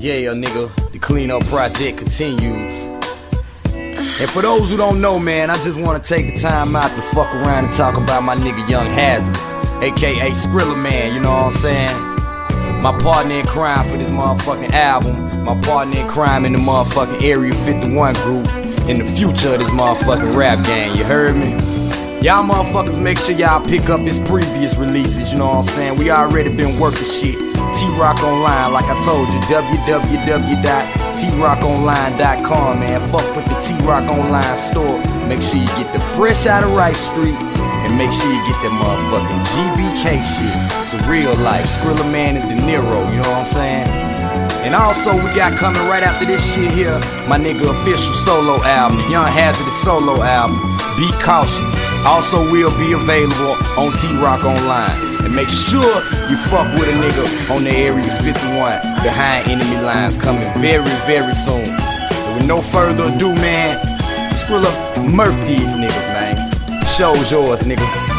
Yeah, nigga, the Clean Up Project continues. And for those who don't know, man, I just want to take the time out to fuck around and talk about my nigga Young Hazardous, aka Skrilla Man, you know what I'm saying? My partner in crime for this motherfucking album, my partner in crime in the motherfucking Area 51 group, in the future of this motherfucking rap gang, you heard me? Y'all motherfuckers make sure y'all pick up his previous releases, you know what I'm saying? We already been working shit. T-Rock Online, like I told you, www.trockonline.com, man. Fuck with the T-Rock Online store. Make sure you get the fresh out of Rice Street, and make sure you get that motherfucking GBK shit. It's a real life, Skrilla Man and De Niro, you know what I'm saying? And also we got coming right after this shit here, my nigga official solo album, the Young Hazardous solo album, Be Cautious. Also will be available on T-Rock Online. And make sure you fuck with a nigga on the Area 51 behind enemy lines, coming very, very soon. But with no further ado, man, Skrilla murk these niggas, man. Show's yours, nigga.